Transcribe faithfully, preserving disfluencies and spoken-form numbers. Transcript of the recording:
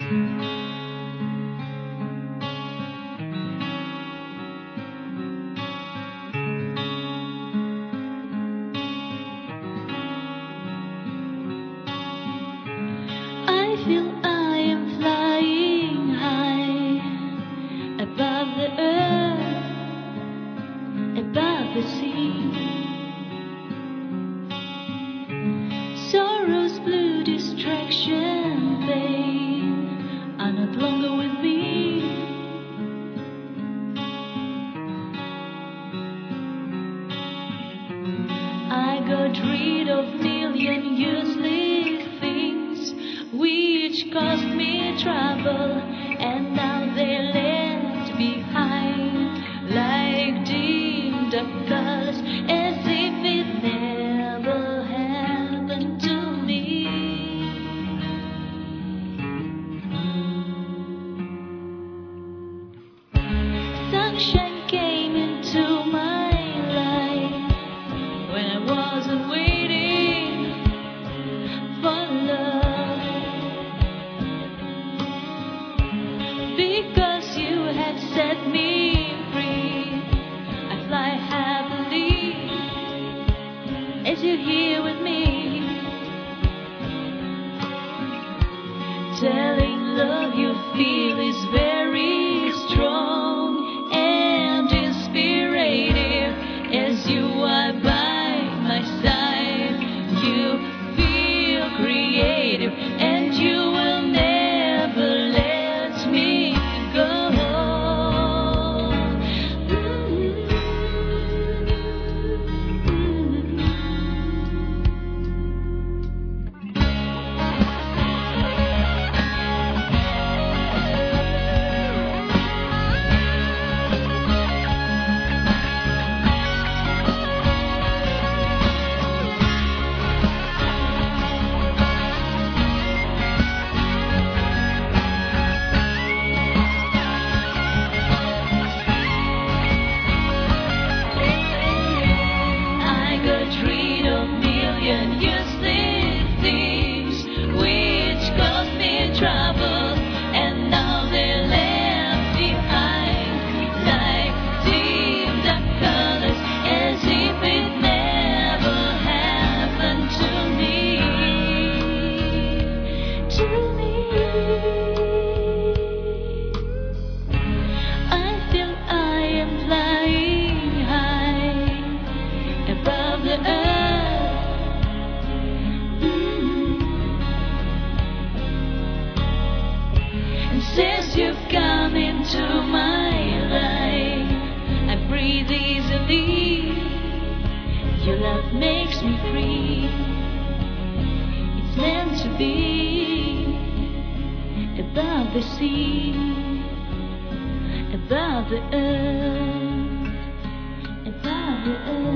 I feel I am flying high above the earth, above the sea. Sorrow's blue distraction, pain are not longer with me. I got rid of million useless things which caused me trouble, and now they're left behind like dim dark colors, as if it never happened to me. Sunshine came into my life when I wasn't waiting for love, because you had set me free. I fly happily as you're here with me, telling love you feel is very strong and inspirative. As you are by my side, you feel creative, and you will never let me go. I got rid of million useless things which caused me trouble, and now they're left behind like dim dark colors, as if it never happened to me. To me, I feel I am flying high above the earth. Mm. And since you've come into my life, I breathe easily. Your love makes me free. It's meant to be above the sea, above the earth, above the earth.